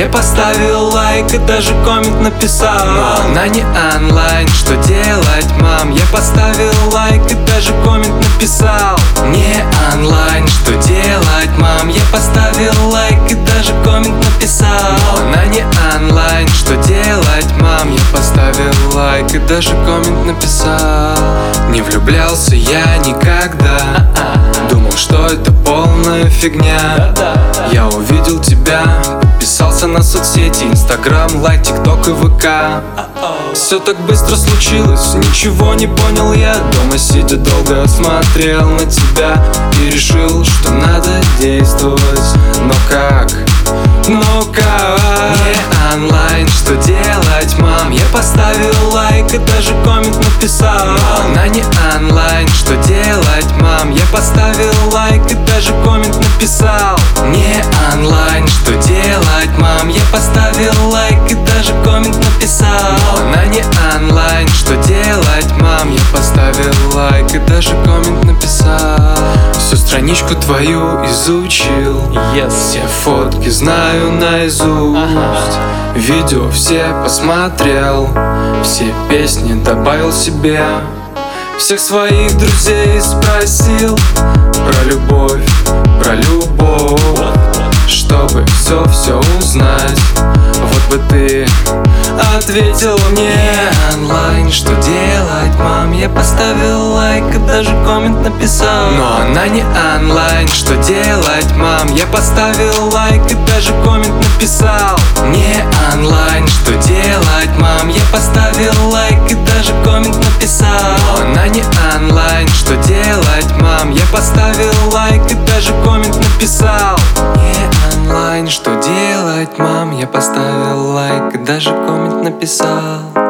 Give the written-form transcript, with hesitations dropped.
я поставил лайк и даже коммент написал. Но она не онлайн, что делать, мам? Я поставил лайк и даже коммент написал. Не онлайн, что делать, мам? Я поставил лайк и даже коммент написал. Но она не онлайн, что делать, мам? Я поставил лайк и даже коммент написал. Не влюблялся я никогда, думал, что это полная фигня. Я увидел тебя, подписался на соцсети, Инстаграм, лайк, ТикТок и ВК. Все так быстро случилось, ничего не понял я. Дома сидя долго смотрел на тебя и решил, что надо действовать. Но как? Ну как? Не онлайн, что делать, мам? Я поставил лайк и даже коммент написал. Но она не онлайн, что делать, мам? Я поставил лайк и даже коммент написал. Не онлайн, что делать, мам? Я поставил лайк и даже коммент написал. Но она не онлайн, что делать, мам? Я поставил лайк и даже коммент написал. Всю страничку твою изучил, все фотки знаю наизусть, видео все посмотрел, все песни добавил себе, всех своих друзей спросил про любовь, чтобы все узнать. Вот бы ты ответил мне. Онлайн, что делать, мам? Я поставил лайк и даже коммент написал. Но она не онлайн, что делать, мам? Я поставил лайк и даже коммент написал. Не онлайн, что делать, мам? Я поставил лайк и даже коммент написал. Но она не онлайн, что делать, мам? Я поставил лайк и даже коммент написал. Не онлайн, что делать, мам? Я поставил лайк и даже коммент написал.